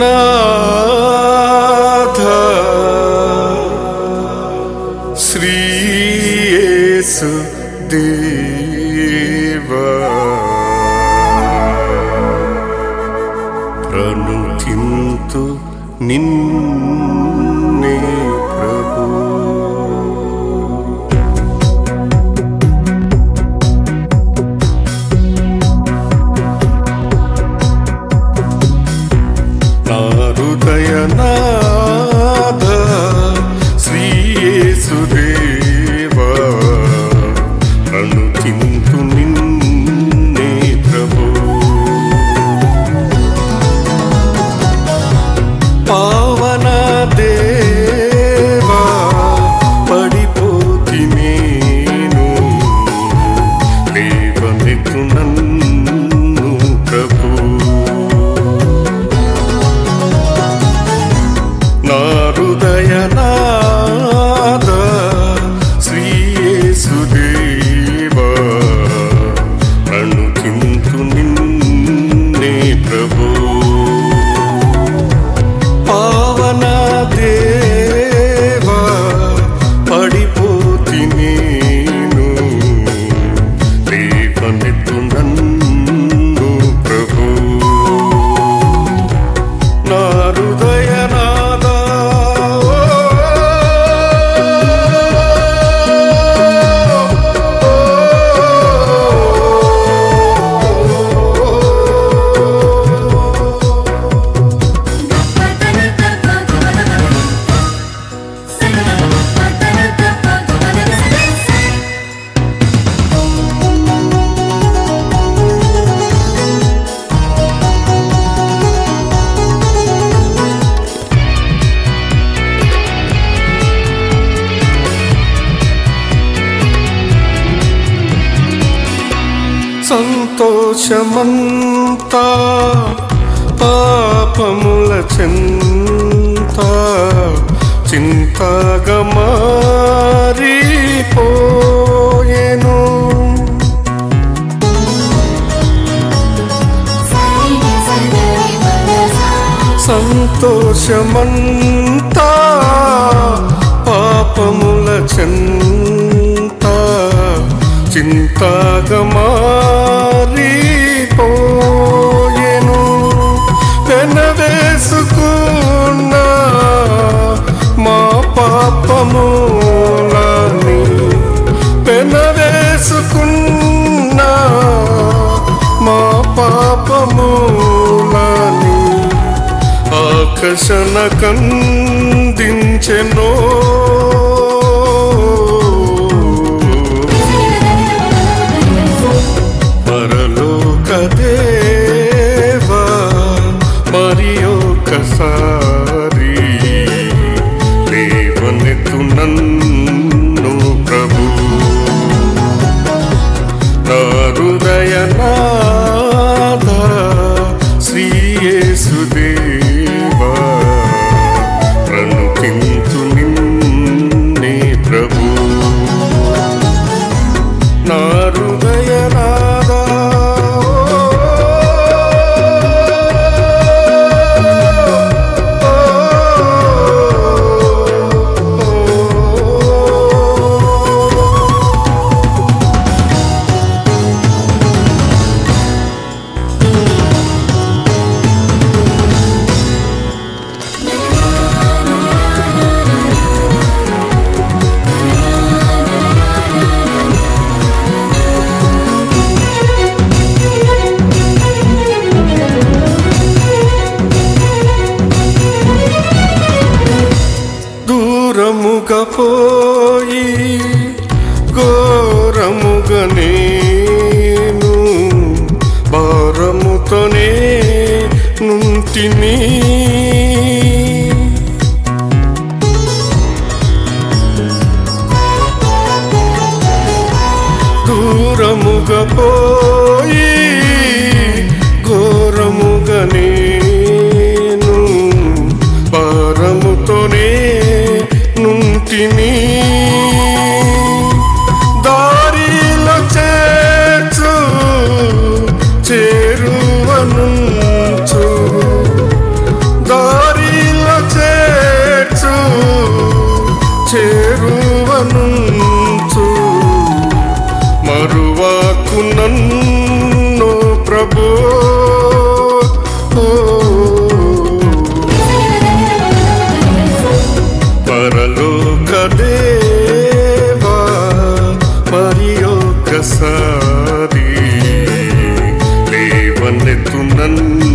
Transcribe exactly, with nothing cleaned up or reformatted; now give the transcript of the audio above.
నాథ శ్రీ యేసు దేవా ప్రణుతింతు నిన్నే ప్రభు. నా హృదయనాథ శ్రీ యేసు దేవా ప్రణుతింతు నిన్నే ప్రభు. పావన దేవా పడిపోతి నేను లేవనెత్తు నన్ను ప్రభు. నా హృదయనాథ శ్రీ యేసు దేవా ప్రణుతింతు నిన్నే ప్రభు. పావన దేవా పడిపోతి నేను లేవనెత్తు నన్ను ప్రభు. నా హృదయనాథ సంతోషమంతా పాపముల చెంత చింతగా మారిపోయెను. సంతోషమంతా పాపముల చెంత చింతగా మారిపోయెను. పెనవేసుకున్న మా పాపములని పెనవేసుకున్న మా పాపములని ఆకర్షణ కందించెనో. పరలోక దేవా మరి ఒకసారి లేవనెత్తు నన్ను ప్రభు. నా హృదయనాథ శ్రీ యేసు దేవా ప్రణుతింతు నిన్నే ప్రభు. నా హృదయనాథ దూరముగా పోయి ఘోరముగా నేను భారముతోనే నుంటిని. దూరముగా పోయి ఘోరముగా నేను భారముతోనే నుంటిని. దారిలో చేర్చు చేరువనుంచు దా నన్ను ప్రభు పరలోక దేవా మరి ఒకసారి లేవనెత్తు నన్ను